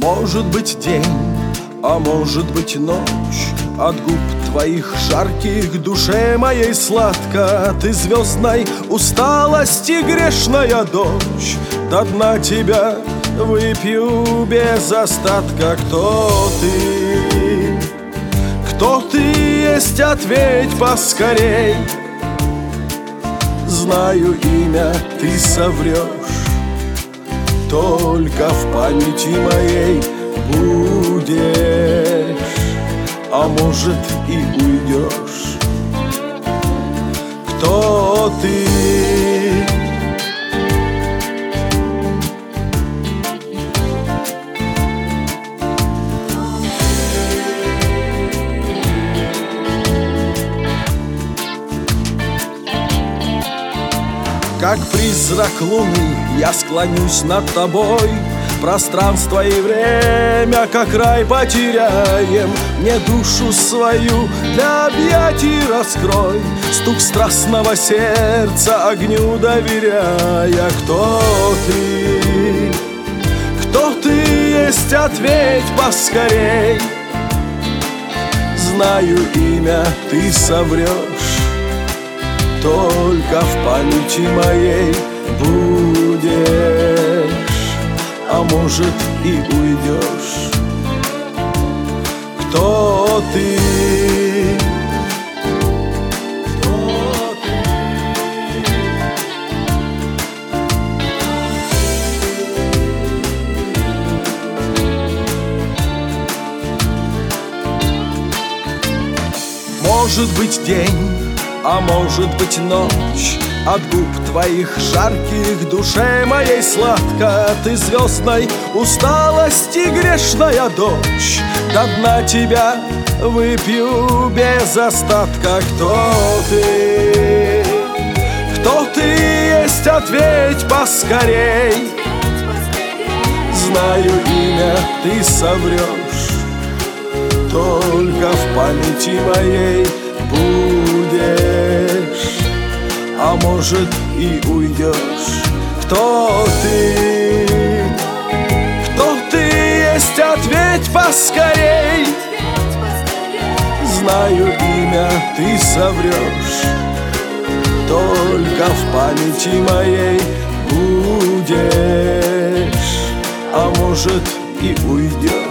Может быть день, а может быть ночь. От губ твоих жарких душе моей сладко. Ты звездной усталости грешная дочь. До дна тебя выпью без остатка. Кто ты? Кто ты есть? Ответь поскорей. Знаю имя, ты соврешь. Только в памяти моей будешь, а может и уйдешь. Кто ты? Как призрак луны я склонюсь над тобой. Пространство и время, как рай, потеряем. Мне душу свою для объятий раскрой. Стук страстного сердца огню доверяя. Кто ты? Кто ты есть? Ответь поскорей. Знаю имя, ты соврешь. Только в памяти моей будешь, а может и уйдешь. Кто ты? Кто ты? Может быть день, а может быть ночь. От губ твоих жарких душе моей сладко. Ты звездной усталости грешная дочь. До дна тебя выпью без остатка. Кто ты? Кто ты есть? Ответь поскорей. Знаю имя, ты соврешь. Только в памяти моей будешь, а может и уйдешь. Кто ты? Кто ты есть? Ответь поскорей. Знаю имя, ты соврешь. Только в памяти моей будешь, а может и уйдешь.